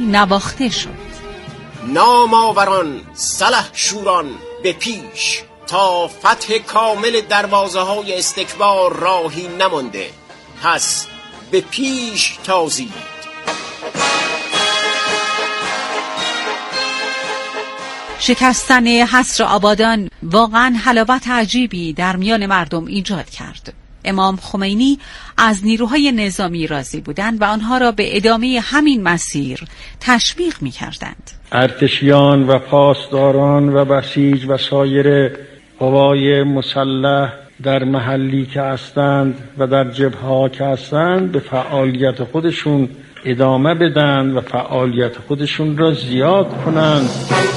نواخته شد. نامآوران سلح شوران به پیش، تا فتح کامل دروازه های استکبار راهی نمانده، پس به پیش تازید. شکستن حصر آبادان واقعا حلاوت عجیبی در میان مردم ایجاد کرد. امام خمینی از نیروهای نظامی راضی بودند و آنها را به ادامه همین مسیر تشویق می‌کردند. ارتشیان و پاسداران و بسیج و سایر قوای مسلح در محلی که هستند و در جبهه‌ها که هستند به فعالیت خودشون ادامه بدن و فعالیت خودشون را زیاد کنند.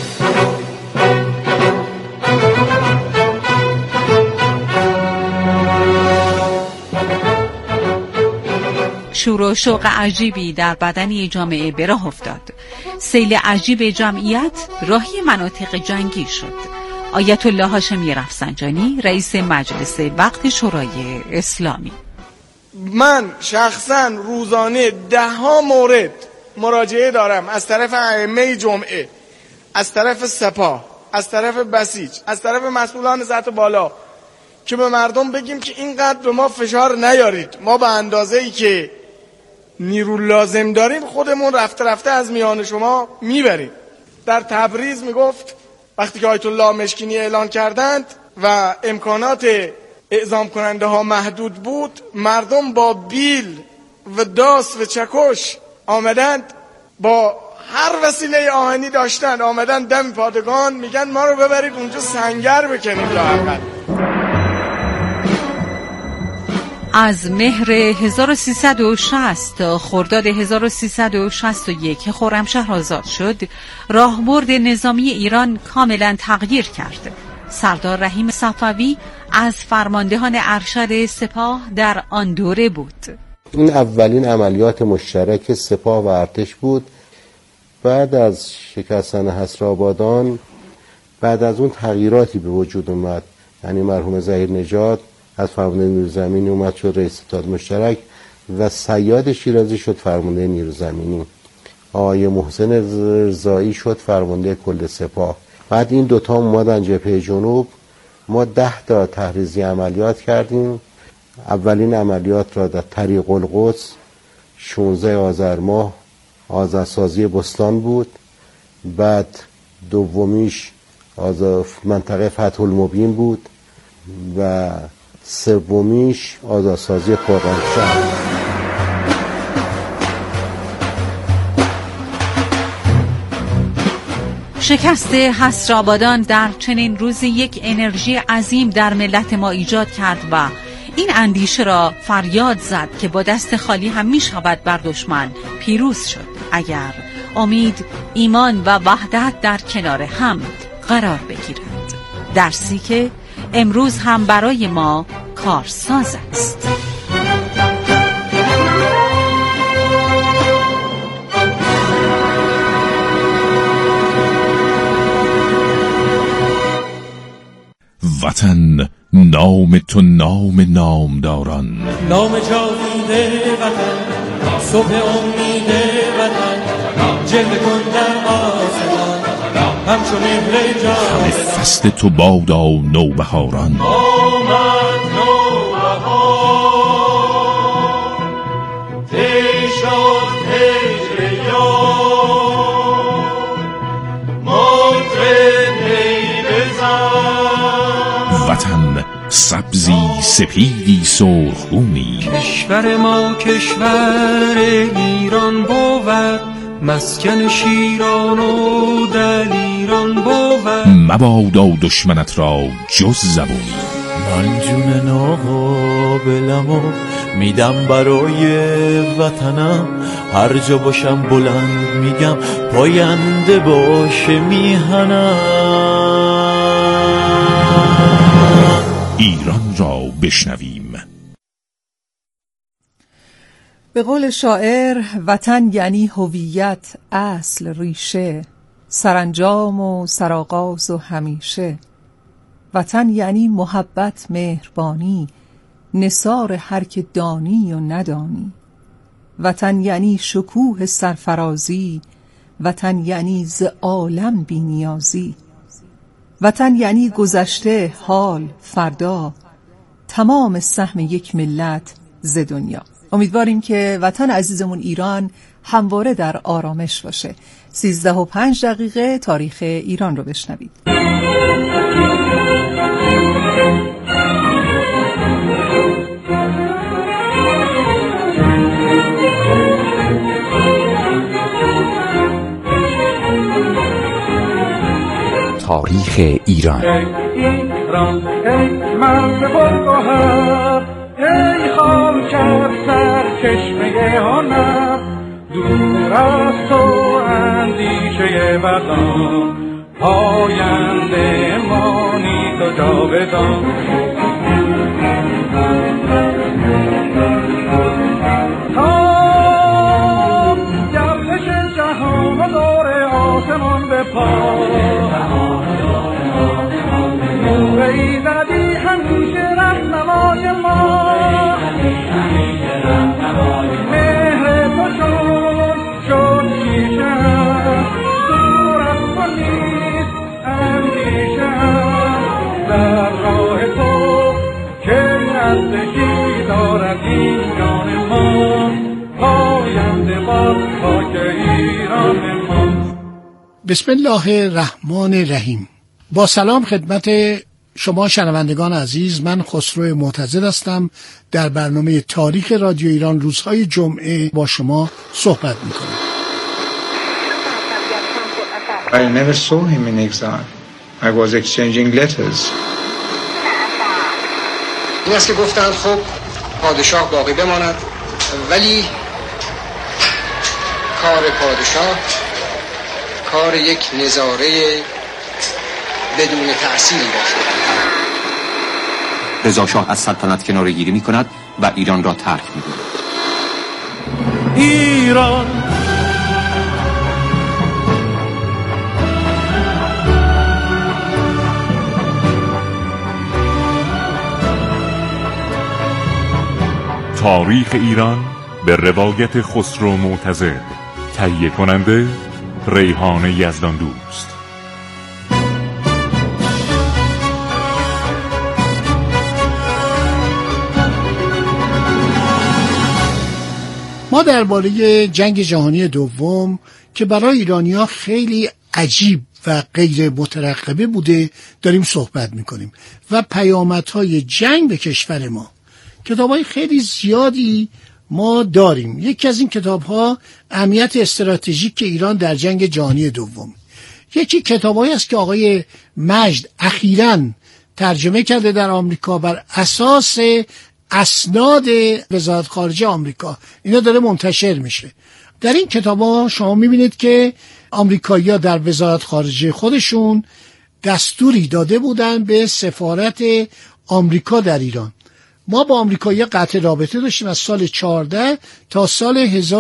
شور و شوق عجیبی در بدنی جامعه به راه افتاد. سیل عجیب جمعیت راهی مناطق جنگی شد. آیت الله هاشمی رفسنجانی، رئیس مجلس وقت شورای اسلامی: من شخصا روزانه 10 مورد مراجعه دارم از طرف ائمه جمعه، از طرف سپاه، از طرف بسیج، از طرف مسئولان سطح بالا که به مردم بگیم که اینقدر به ما فشار نیارید، ما به اندازه‌ای که نیرو لازم داریم خودمون رفته رفته از میان شما میبریم. در تبریز میگفت وقتی که آیت الله مشکینی اعلان کردند و امکانات اعزام کننده ها محدود بود، مردم با بیل و داس و چکش آمدند، با هر وسیله آهنی داشتن آمدن دم پادگان، میگن ما رو ببرید اونجا سنگر بکنید لااقل. از مهر 1360 تا خرداد 1361 که خرمشهر آزاد شد، راهبرد نظامی ایران کاملا تغییر کرد. سردار رحیم صفوی از فرماندهان ارشد سپاه در آن دوره بود. این اولین عملیات مشترک سپاه و ارتش بود. بعد از شکستن حصر آبادان، بعد از اون تغییراتی به وجود اومد. یعنی مرحوم ظهیرنژاد از فرمانده نیروی زمینی اومد شد رئیس ستاد مشترک و صیاد شیرازی شد فرمانده نیروی زمینی. آقای محسن رضایی شد فرمانده کل سپاه. بعد این دوتا اومدن جبهه جنوب. ما 10 تا تحریزی عملیات کردیم. اولین عملیات را در طریق القدس 16 آذر ماه آذرسازی بستان بود. بعد دومیش منطقه فتح المبین بود و سومیش آزادسازی خرمشهر. شکست حصر آبادان در چنین روزی یک انرژی عظیم در ملت ما ایجاد کرد و این اندیشه را فریاد زد که با دست خالی هم می شود بر دشمن پیروز شد اگر امید، ایمان و وحدت در کنار هم قرار بگیرد. درسی که امروز هم برای ما کارساز است. وطن نام تو نام نامداران، نام جاوید وطن، صبح امید وطن، جلوه کن در آسمان همچون مهر جان. همه فصل تو بادا نوبهاران، آمد نوبهار تی شد هجر یار، مطرب نی بزن. وطن سبزی سپیدی سرخگونی، کشور ما کشور ایران بود، مسکن شیران و دلیران بود. مبادا دشمنت را جز زبونی، من جون ناقابلمو میدم برای وطنم، هر جا باشم بلند میگم پاینده باشه میهنم. ایران را بشنویم. به قول شاعر، وطن یعنی هویت، اصل، ریشه، سرانجام و سرآغاز و همیشه. وطن یعنی محبت، مهربانی، نثار هر که دانی و ندانی. وطن یعنی شکوه سرفرازی، وطن یعنی ز عالم بی نیازی. وطن یعنی گذشته، حال، فردا، تمام سهم یک ملت ز دنیا. امیدواریم که وطن عزیزمون ایران همواره در آرامش باشه. 13:05 تاریخ ایران رو بشنوید. تاریخ ایران. ایران ای مرد پرگوهر، ای خاک سرچشمه هنر، دور از تو اندیشه وطن، پاینده مانی تو جاودان. تا گردش جهان و دور آسمان به پا، ایزدی همیشه رهنمای ما، مهر تو شد کیشه، دور از تو نیست اندیشه، در راه تو که نزدیکی دارد این جان ما، پاینده باد خاک ایران ما. بسم الله الرحمن الرحیم. با سلام خدمت شما شنوندگان عزیز، من خسرو معتزد هستم. در برنامه تاریخ رادیو ایران روزهای جمعه با شما صحبت میکنم. I never saw him in exile. I was exchanging letters. این است که گفتند خب پادشاه باقی بماند، ولی کار پادشاه کار یک نظاره بدون تأثیر باشد. رضا شاه از سلطنت کناره گیری می کند و ایران را ترک می کند. ایران تاریخ ایران به روایت خسرو معتزد. تهیه کننده ریحان یزدان دوست. ما درباره جنگ جهانی دوم که برای ایرانی‌ها خیلی عجیب و غیر مترقبه بوده داریم صحبت میکنیم و پیامدهای جنگ به کشور ما. کتاب‌های خیلی زیادی ما داریم. یکی از این کتاب‌ها اهمیت استراتژیک ایران در جنگ جهانی دوم. یکی کتابایی است که آقای مجد اخیراً ترجمه کرده در آمریکا بر اساس اسناد وزارت خارجه آمریکا. اینا داره منتشر میشه. در این کتاب‌ها شما میبینید که آمریکایی‌ها در وزارت خارجه خودشون دستوری داده بودن به سفارت آمریکا در ایران. ما با آمریکایی‌ها قطع رابطه داشتیم از سال 14 تا سال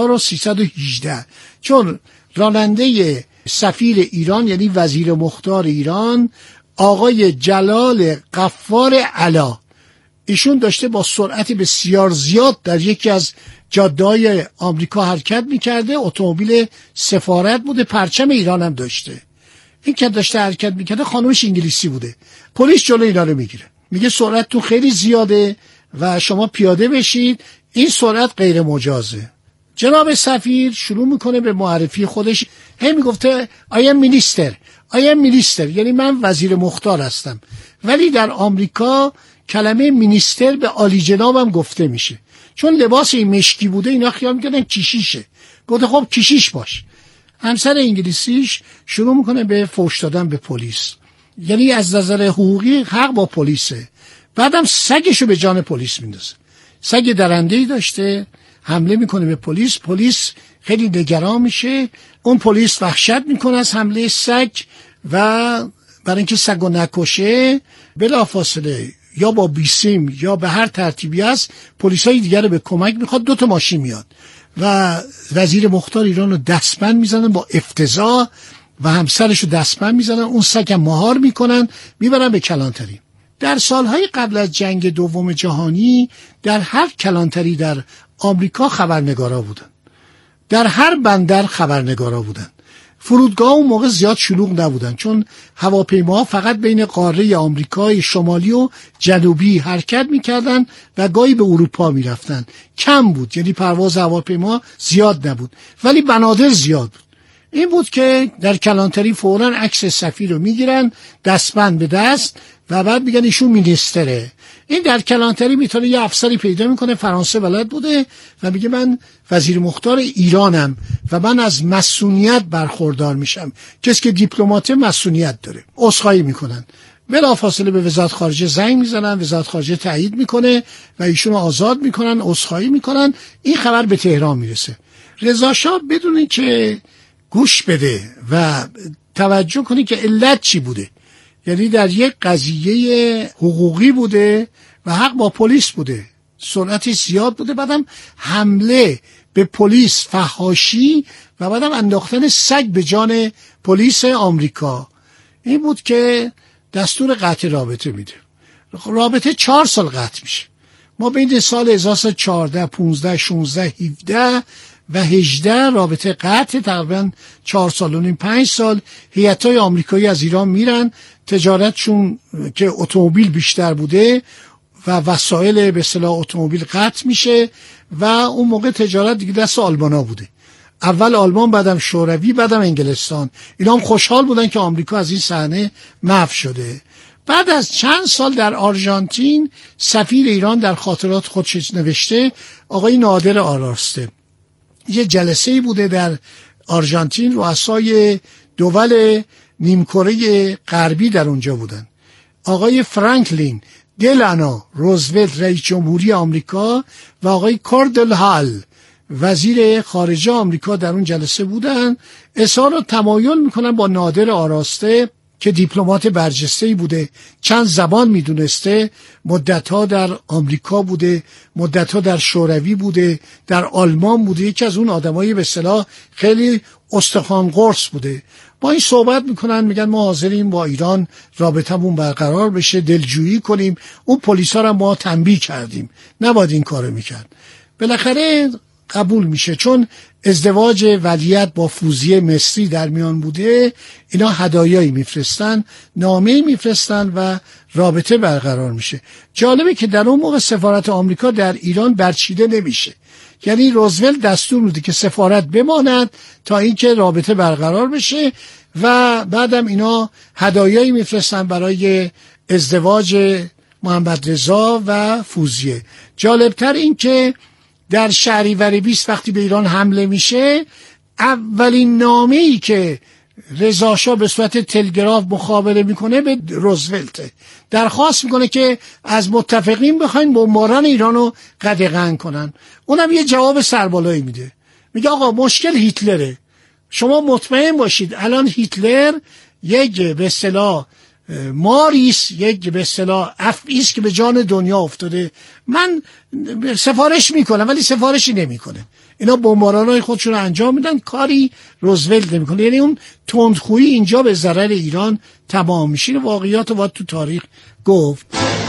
1318، چون راننده سفیر ایران یعنی وزیر مختار ایران آقای جلال غفار علا، ایشون داشته با سرعت بسیار زیاد در یکی از جاده‌های آمریکا حرکت می‌کرده. اتومبیل سفارت بوده، پرچم ایران هم داشته. این که داشته حرکت می‌کرده خانومش انگلیسی بوده. پلیس جلوی اینا رو میگیره، میگه سرعتتون خیلی زیاده و شما پیاده بشید، این سرعت غیر مجازه. جناب سفیر شروع میکنه به معرفی خودش، هی میگفته آیم مینیستر، یعنی من وزیر مختار هستم. ولی در آمریکا کلمه مینیستر به عالی جنابم گفته میشه، چون لباس این مشکی بوده اینا خیال میکنن کشیشه. گفته خب کشیش باش. همسر انگلیسیش شروع میکنه به فحش دادن به پلیس، یعنی از نظر حقوقی حق با پلیسه. بعدم سگشو به جان پلیس میندازه. سگ درنده‌ای داشته، حمله میکنه به پلیس. پلیس خیلی نگران میشه، اون پلیس وحشت میکنه از حمله سگ و برای اینکه سگو نکشه بلافاصله یا با بیسیم یا به هر ترتیبی است پلیسای دیگر رو به کمک میخواد. 2 ماشین میاد و وزیر مختار ایران رو دستبند میزنن با افتضاح و همسرش رو دستبند میزنن، اون سگ هم مهار میکنن میبرن به کلانتری. در سالهای قبل از جنگ دوم جهانی در هر کلانتری در آمریکا خبرنگارا بودن، در هر بندر خبرنگارا بودن. فرودگاه اون موقع زیاد شلوغ نبودن، چون هواپیماها فقط بین قاره آمریکای شمالی و جنوبی حرکت میکردن و گاهی به اروپا میرفتن. کم بود، یعنی پرواز هواپیما زیاد نبود، ولی بنادر زیاد بود. این بود که در کلانتری فوراً عکس سفیر رو میگیرن دستبند به دست و بعد میگن ایشون مینیستره. این در کلانتری میتونه یه افسری پیدا میکنه فرانسه بلد بوده و میگه من وزیر مختار ایرانم و من از مسئولیت برخوردار میشم. کسی که دیپلمات مسئولیت داره. عذرخواهی میکنن، بلافاصله به وزارت خارجه زنگ میزنن، وزارت خارجه تایید میکنه و ایشون رو آزاد میکنن، عذرخواهی میکنن. این خبر به تهران میرسه. رضا شاه بدون که گوش بده و توجه کنی که علت چی بوده، یعنی در یک قضیه حقوقی بوده و حق با پلیس بوده، سرعت زیاد بوده، بعدم حمله به پلیس، فحاشی و بعدم انداختن سگ به جان پلیس آمریکا. این بود که دستور قطع رابطه میده. رابطه 4 سال قطع میشه. ما بین سال 1914 15 16 17 و 18 رابطه قطع، تقریبا 4 سال و نیم 5 سال هیئت‌های آمریکایی از ایران میرن، تجارتشون که اتومبیل بیشتر بوده و وسایل به اصطلاح اتومبیل قطع میشه و اون موقع تجارت دیگه دست آلمانا بوده، اول آلمان بعدم شوروی بعدم انگلستان. اینا هم خوشحال بودن که آمریکا از این صحنه محو شده. بعد از چند سال در آرژانتین سفیر ایران در خاطرات خودش نوشته، آقای نادر آراسته، یه جلسه‌ای بوده در آرژانتین، رؤسای دول نیمکره غربی در اونجا بودن. آقای فرانکلین دلانا روزولت رئیس جمهوری آمریکا و آقای کوردل هال وزیر خارجه آمریکا در اون جلسه بودن. اظهار و تمایل میکنن با نادر آراسته که دیپلمات برجسته‌ای بوده، چند زبان میدونسته، مدت‌ها در آمریکا بوده، مدت‌ها در شوروی بوده، در آلمان بوده، یکی از اون آدمای به اصطلاح خیلی استخوان قرص بوده. با این صحبت میکنن، میگن ما حاضریم با ایران رابطمون برقرار بشه، دلجویی کنیم. اون پلیسا رو ما تنبیه کردیم نباید این کارو میکرد. بالاخره قبول میشه، چون ازدواج ولیعت با فوزیه مصری در میان بوده. اینا هدایایی میفرستن، نامه‌ای میفرستن و رابطه برقرار میشه. جالبه که در اون موقع سفارت آمریکا در ایران برچیده نمیشه، یعنی روزولت دستور میده که سفارت بماند تا اینکه رابطه برقرار بشه و بعدم اینا هدایایی میفرستن برای ازدواج محمد رضا و فوزیه. جالبتر این که در شهریور 20 وقتی به ایران حمله میشه، اولین نامه‌ای که رضا شاه به صورت تلگراف مخابره میکنه به روزولت، درخواست میکنه که از متفقین بخواین بمباران ایرانو قدغن کنن. اونم یه جواب سربالایی میده، میگه آقا مشکل هیتلره، شما مطمئن باشید الان هیتلر یک به اصطلاح ماریس، یک به اصطلاح افعیست که به جان دنیا افتاده، من سفارش میکنم ولی سفارشی نمیکنه. اینا بمبارانای خودشون رو انجام میدن، کاری روزولت نمیکنه. یعنی اون تندخویی اینجا به ضرر ایران تمام میشه. واقعیات رو باید تو تاریخ گفت.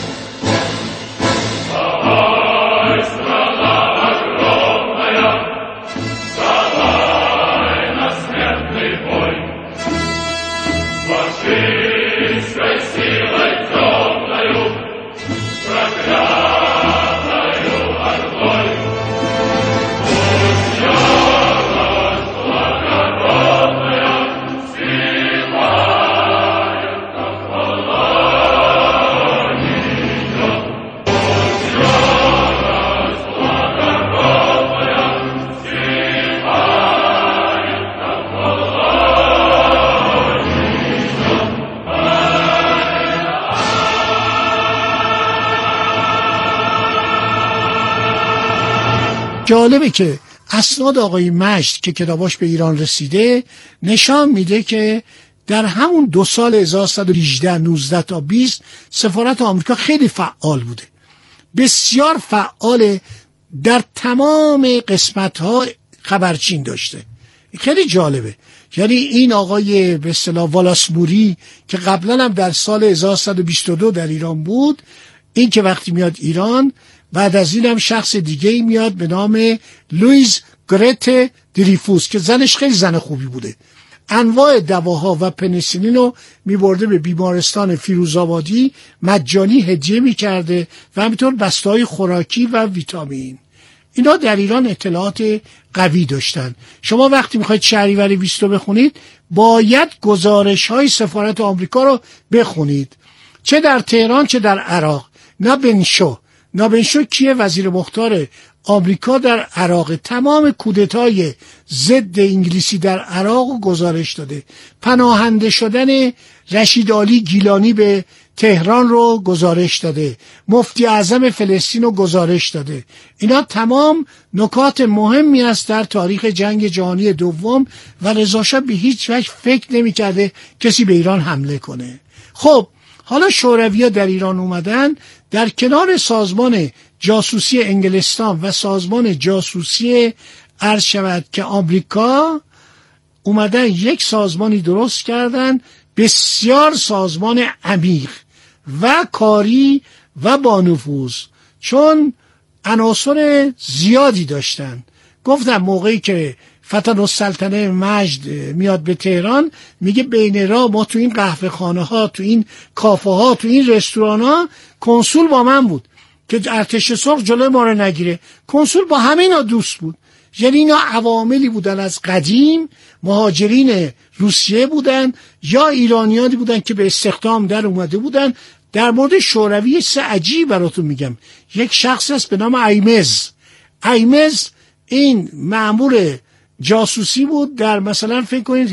جالبه که اسناد آقای مجد که کتاباش به ایران رسیده نشان میده که در همون 2 سال 1118 19 تا 20 سفارت آمریکا خیلی فعال بوده، بسیار فعال، در تمام قسمت‌ها خبرچین داشته. خیلی جالبه. یعنی این آقای به اصطلاح والاس موری که قبلا هم در سال 1122 در ایران بود، این که وقتی میاد ایران، بعد از این هم شخص دیگه میاد به نام لویز گرت دریفوس که زنش خیلی زن خوبی بوده. انواع دواها و پنیسیلین رو میبرده به بیمارستان فیروزآبادی مجانی هدیه میکرده و همینطور بسته‌های خوراکی و ویتامین. اینا در ایران اطلاعات قوی داشتن. شما وقتی میخواید شهریور 20 بخونید باید گزارش‌های سفارت آمریکا رو بخونید، چه در تهران چه در عراق. نابنشو کیه؟ وزیر مختار آمریکا در عراق. تمام کودتای ضد انگلیسی در عراق رو گزارش داده. پناهنده شدن رشید علی گیلانی به تهران رو گزارش داده. مفتی اعظم فلسطین رو گزارش داده. اینا تمام نکات مهمی است در تاریخ جنگ جهانی دوم و رضا شاه به هیچ وجه فکر نمی‌کرده کسی به ایران حمله کنه. خب حالا شوروی‌ها در ایران اومدن، در کنار سازمان جاسوسی انگلستان و سازمان جاسوسی عرض شود که آمریکا، اومدن یک سازمانی درست کردن، بسیار سازمان عمیق و کاری و با نفوذ، چون عناصر زیادی داشتن. گفتم موقعی که فتح السلطنه مجد میاد به تهران، میگه بین راه ما تو این قهوه خانه ها، تو این کافه ها، تو این رستوران ها کنسول با من بود که ارتش سرخ جلوی ما رو نگیره. کنسول با همینا دوست بود. یعنی اینا عواملی بودن از قدیم، مهاجرین روسیه بودن یا ایرانیانی بودن که به استخدام در اومده بودن. در مورد شوروی سه عجیب براتون میگم. یک شخص است به نام ایمز، این مأمور جاسوسی بود در مثلا فکر کنید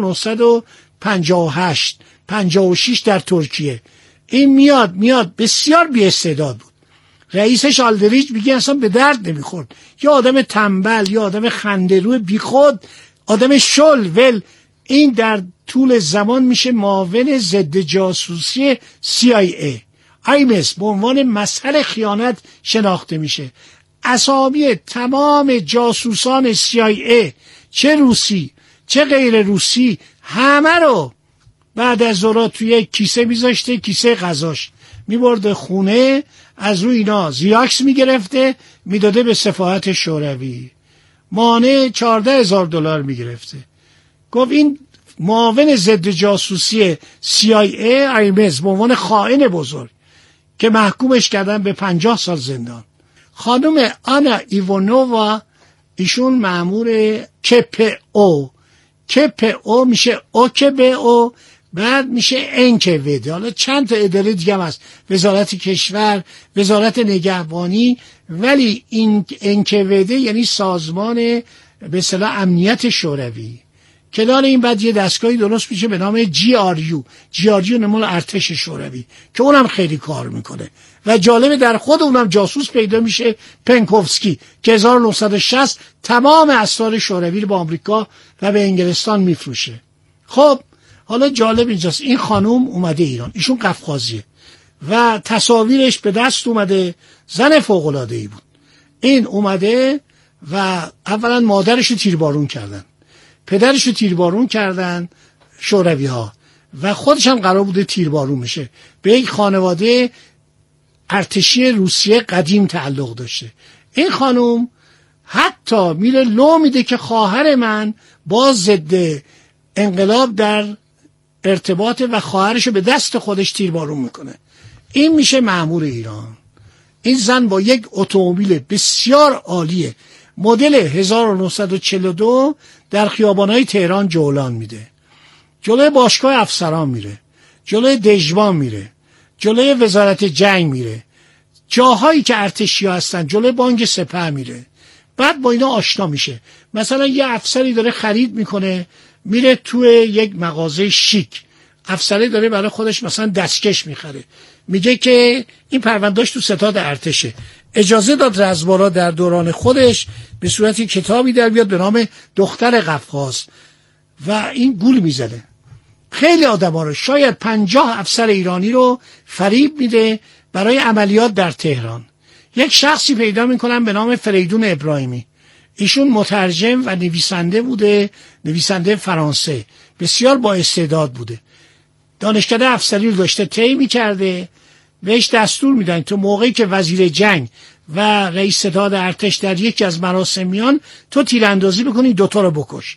1958 56 در ترکیه. این میاد بسیار بی استعداد بود. رئیسش آلدریج میگه اصلا به درد نمیخورد، یا آدم تنبل، یا آدم خنده‌رو بیخود، آدم شل. این در طول زمان میشه معاون ضد جاسوسی CIA. ایمز به عنوان مسئله خیانت شناخته میشه. اسامی تمام جاسوسان CIA، چه روسی چه غیر روسی، همه رو بعد از ظهر توی کیسه میذاشته، کیسه غذاش میبرده خونه، از روی اینا زیراکس میگرفته میداده به سفارت شوروی. مانع $14,000 میگرفته. گفت این معاون ضد جاسوسی CIA ایمز به عنوان خائن بزرگ که محکومش کردن به 50 سال زندان. خانم آنا ایوانووا، ایشون مأمور KPO میشه OKBO، بعد میشه NKVD. حالا چند تا اداره دیگه هم هست، وزارت کشور، وزارت نگهبانی، ولی این NKVD یعنی سازمان به اصطلاح امنیت شوروی. کنار این بعد یه دستگاهی درست میشه به نام GRU نمال ارتش شوروی که اونم خیلی کار میکنه و جالبه در خود اونم جاسوس پیدا میشه، پنکوفسکی، که 1960 تمام اسرار شوروی رو به آمریکا و به انگلستان میفروشه. خب حالا جالب اینجاست، این خانم اومده ایران، ایشون قفقازیه و تصاویرش به دست اومده، زن فوق‌العاده‌ای بود. این اومده و اولا مادرش رو تیربارون کردن، پدرش رو تیربارون کردن شوروی ها و خودش هم قرار بوده تیربارون میشه. به یک خانواده ارتشی روسیه قدیم تعلق داشته. این خانم حتی میره لو میده که خواهر من با ضد انقلاب در ارتباط و خواهرش رو به دست خودش تیربارون میکنه. این میشه مأمور ایران. این زن با یک اتومبیل بسیار عالیه مدل 1942 در خیابانهای تهران جولان میده، جلوی باشگاه افسران میره، جلوی دژبان میره، جلوی وزارت جنگ میره، جاهایی که ارتشی‌ها هستن، جلوی بانک سپه میره. بعد با اینا آشنا میشه. مثلا یه افسری داره خرید میکنه، میره توی یک مغازه شیک، افسری داره برای خودش مثلا دستکش میخره، میگه که این پروندهاش تو ستاد ارتشه. اجازه داد رزبارا در دوران خودش به صورت کتابی در بیاد به نام دختر قفقاز و این گول میزنه. خیلی آدما رو، شاید 50 افسر ایرانی رو فریب میده برای عملیات در تهران. یک شخصی پیدا میکنن به نام فریدون ابراهیمی. ایشون مترجم و نویسنده بوده، نویسنده فرانسه، بسیار با استعداد بوده. دانشکده افسری رو داشته طی میکرده، بهش دستور میدن تو موقعی که وزیر جنگ و رئیس ستاد ارتش در یکی از مراسم میان، تو تیراندازی بکنی، دوتا رو بکش.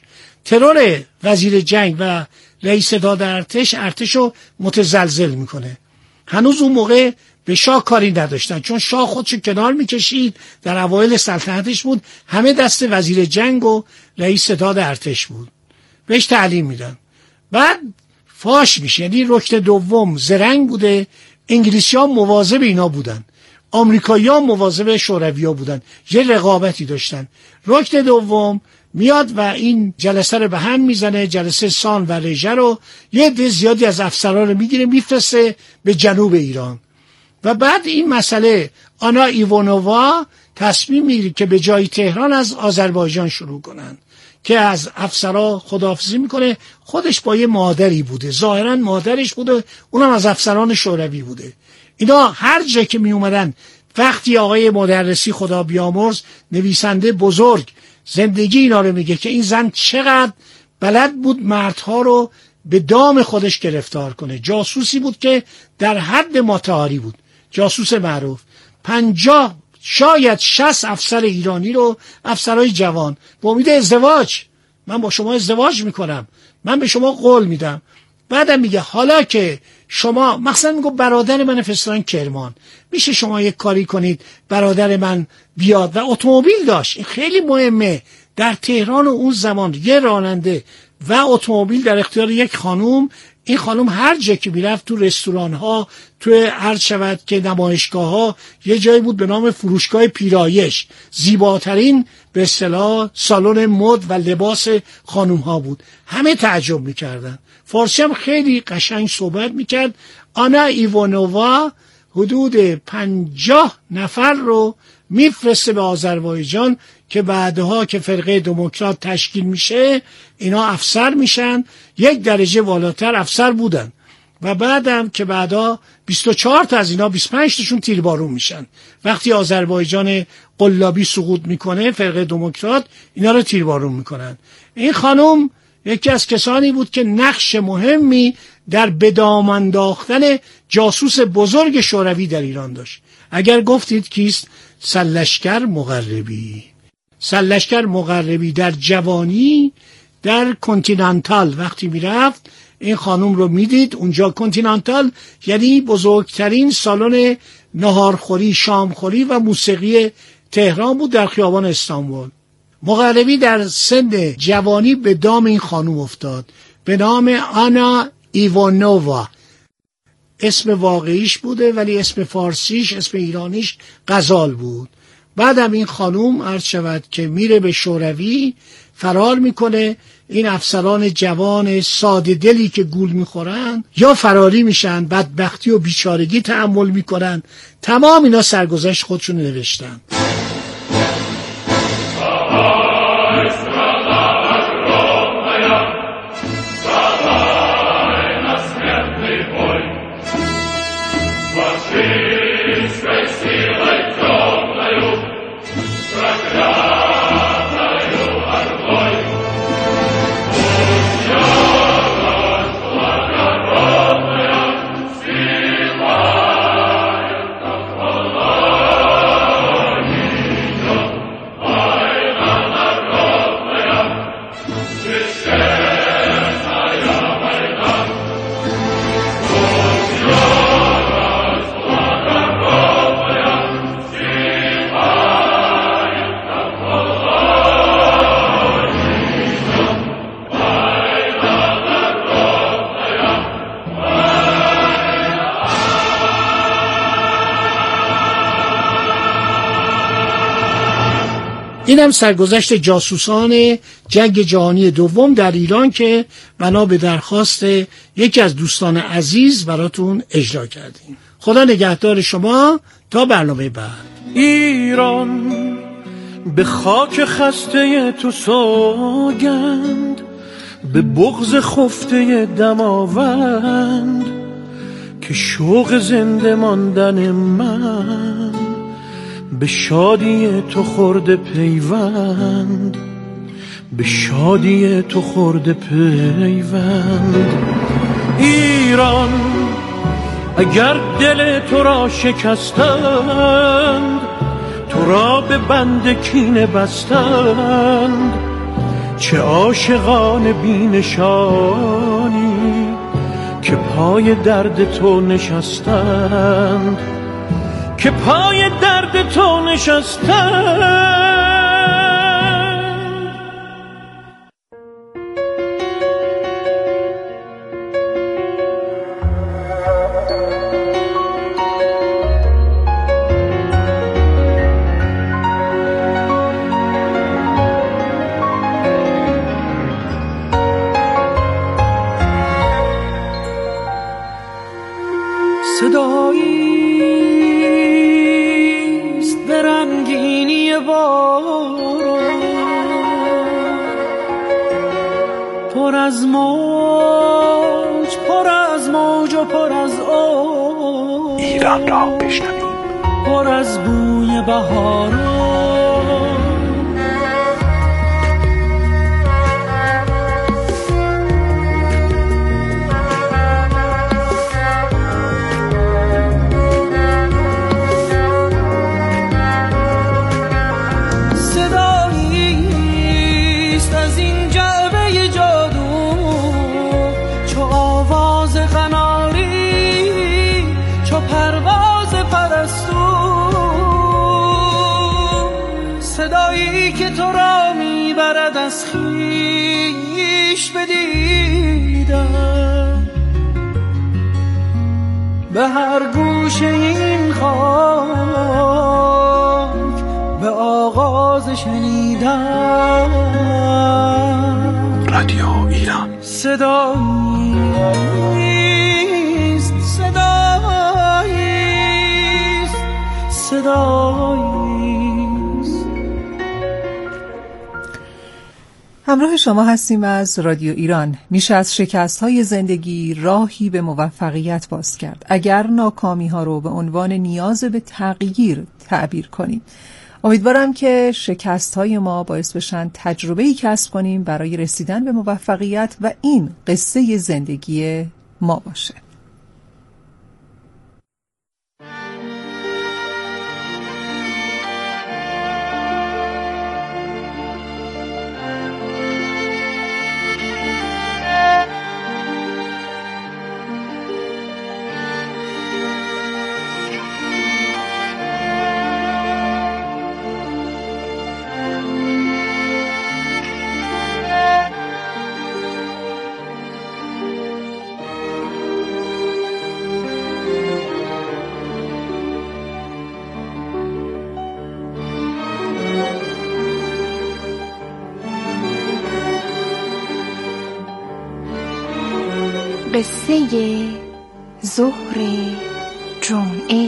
ترور وزیر جنگ و رئیس ستاد ارتش رو متزلزل میکنه. هنوز اون موقع به شاه کاری نداشتن، چون شاه خودشو کنار میکشید، در اوایل سلطنتش بود، همه دست وزیر جنگ و رئیس ستاد ارتش بود، بهش تعلیم میدن. بعد فاش میشه، یعنی رکن دوم زرنگ بوده، انگلیسی ها مواظب اینا بودن، آمریکایی ها مواظب شوروی ها بودن، یه رقابتی داشتن. رکن دوم میاد و این جلسه رو به هم میزنه، جلسه سان و رژه رو، یه عده زیادی از افسران رو میگیره میفرسته به جنوب ایران. و بعد این مسئله آنا ایوانووا تصمیم میگیره که به جای تهران از آذربایجان شروع کنن، که از افسرها خداحافظی میکنه. خودش با یه مادری بوده، ظاهرا مادرش بوده، اونم از افسران شوروی بوده. اینا هر جا که می اومدن، وقتی آقای مدرسی خدا بیامرز، نویسنده بزرگ، زندگی اینا رو میگه که این زن چقدر بلد بود مردها رو به دام خودش گرفتار کنه. جاسوسی بود که در حد متعاری بود، جاسوس معروف. 50 شاید 60 افسر ایرانی رو، افسرهای جوان، با امید ازدواج، من با شما ازدواج میکنم، من به شما قول میدم. بعدم میگه حالا که شما، مثلا میگه برادر من فرستادن کرمان، میشه شما یک کاری کنید برادر من بیاد. و اتومبیل داشت، این خیلی مهمه در تهران و اون زمان، یه راننده و اتومبیل در اختیار یک خانوم. این خانم هر جا که میرفت، تو رستوران ها، تو عرض شود که نمایشگاه ها، یه جایی بود به نام فروشگاه پیرایش، زیباترین به اصطلاح سالن مد و لباس خانوم ها بود، همه تعجب میکردن. فارسی هم خیلی قشنگ صحبت میکرد. آنا ایوانووا حدود 50 نفر رو میفرسته به آذربایجان که بعدها که فرقه دموکرات تشکیل میشه، اینا افسر میشن، یک درجه بالاتر افسر بودن. و بعدم که بعدا 24 تا از اینا، 25 تاشون تیربارون میشن. وقتی آذربایجان قلابی سقوط میکنه، فرقه دموکرات اینا رو تیربارون میکنن. این خانم یکی از کسانی بود که نقش مهمی در به دام انداختن جاسوس بزرگ شوروی در ایران داشت. اگر گفتید کیست؟ سرلشکر مقربی. سرلشکر مقربی در جوانی در کنتیننتال وقتی میرفت، این خانم رو میدید اونجا. کنتیننتال یعنی بزرگترین سالن نهارخوری، شامخوری و موسیقی تهران بود، در خیابان استانبول. مقربی در سن جوانی به دام این خانم افتاد، به نام آنا ایوانووا. اسم واقعیش بوده ولی اسم فارسیش، اسم ایرانیش غزال بود. بعدم این خانم عرض شود که میره به شوروی، فرار میکنه. این افسران جوان ساده دلی که گول میخورن یا فراری میشن، بدبختی و بیچارگی تحمل میکنن. تمام اینا سرگذشت خودشون نوشتن. اینم سرگذشت جاسوسان جنگ جهانی دوم در ایران که بنا به درخواست یکی از دوستان عزیز براتون اجرا کردیم. خدا نگهدار شما تا برنامه بعد. ایران به خاک خسته تو سوگند، به بغض خفته دماوند، که شوق زنده ماندن من به شادی تو خورده پیوند، به شادی تو خورده پیوند. ایران اگر دل تو را شکستند، تو را به بند کینه بستند، چه عاشقان بی نشانی که پای درد تو نشستند، که پای درد تو نشستند. صداییست به رنگینی باران، پر از موج، پر از موج و پر از آب. ایران را بشنویم. پر از بوی بهاران. صدایی که تو را میبرد از خویش بدیدم، به هر گوشه این خاک به آغاز شنیدم. رادیو ایران. صداییست، صداییست، صداییست. همراه شما هستیم از رادیو ایران. میشه از شکست‌های زندگی راهی به موفقیت باز کرد اگر ناکامی‌ها رو به عنوان نیاز به تغییر تعبیر کنیم. امیدوارم که شکست‌های ما باعث بشن تجربه‌ای کسب کنیم برای رسیدن به موفقیت و این قصه زندگی ما باشه. قصه ظهر جمعه.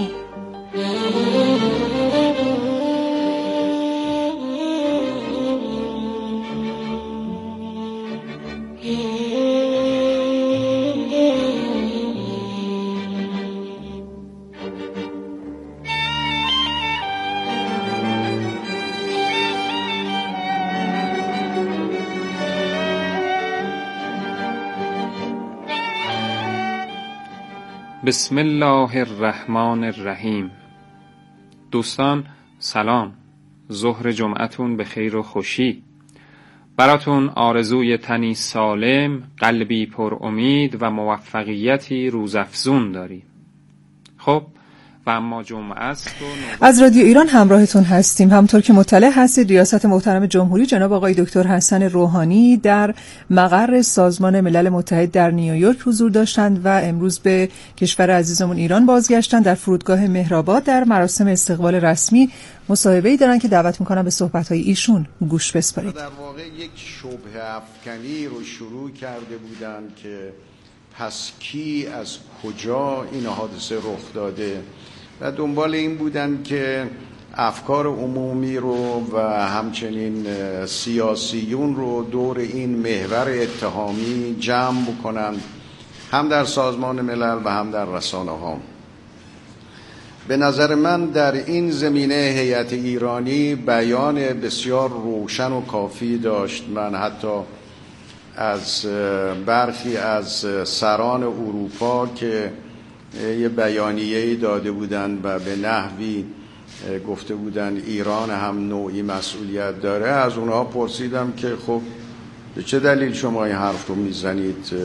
بسم الله الرحمن الرحیم. دوستان سلام، ظهر جمعتون به خیر و خوشی. براتون آرزوی تنی سالم، قلبی پر امید و موفقیتی روزافزون داریم. خب و اما جمعه است از رادیو ایران همراهتون هستیم. همطور که مطلع هستید ریاست محترم جمهوری جناب آقای دکتر حسن روحانی در مقر سازمان ملل متحد در نیویورک حضور داشتند و امروز به کشور عزیزمون ایران بازگشتند. در فرودگاه مهرآباد در مراسم استقبال رسمی مصاحبه‌ای دارن که دعوت می‌کنم به صحبت‌های ایشون گوش بسپارید. در واقع یک شبهه افکنی رو شروع کرده بودن که پس کی از کجا این حادثه رخ داده و دنبال این بودن که افکار عمومی رو و همچنین سیاسیون رو دور این محور اتهامی جمع بکنند، هم در سازمان ملل و هم در رسانه ها. به نظر من در این زمینه هیئت ایرانی بیان بسیار روشن و کافی داشت. من حتی از برخی از سران اروپا که یه بیانیه‌ای داده بودند و به نحوی گفته بودند ایران هم نوعی مسئولیت داره، از اونها پرسیدم که خب به چه دلیل شما این حرف رو میزنید